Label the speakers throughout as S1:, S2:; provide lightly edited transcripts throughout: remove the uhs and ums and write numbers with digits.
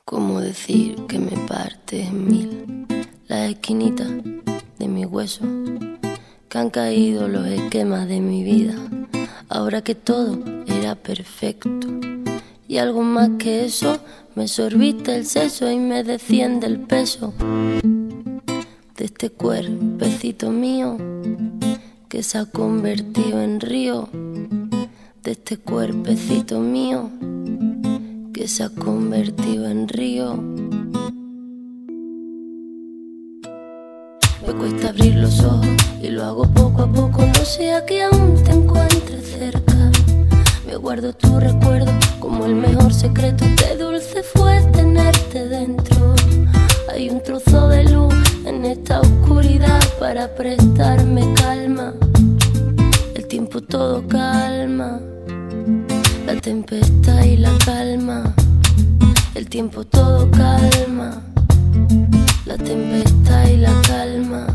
S1: ¿Cómo decir que me partes en mil las esquinitas de mi hueso? Que han caído los esquemas de mi vida, ahora que todo era perfecto. Y algo más que eso, me sorbiste el seso y me desciende el peso de este cuerpecito mío que se ha convertido en río, de este cuerpecito mío que se ha convertido en río. Me cuesta abrir los ojos y lo hago poco a poco, no sea que aún te encuentres cerca. Me guardo tu recuerdo como el mejor secreto, qué dulce fue tenerte dentro. Hay un trozo de luz en esta oscuridad para prestarme calma. El tiempo todo calma, la tempestad y la calma. El tiempo todo calma, la tempestad y la calma.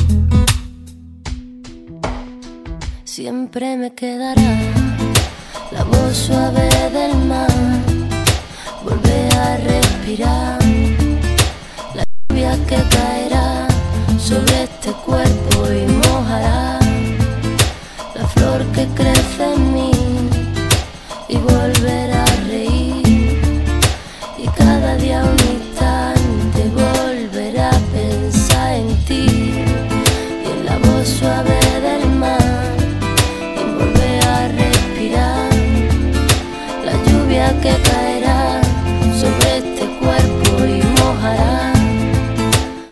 S1: Siempre me quedará la voz suave del mar, volver a respirar la lluvia que caerá sobre este cuerpo y mojará la flor que crece en mí, y volver a reír, y cada día un instante volver a pensar en ti, y en la voz suave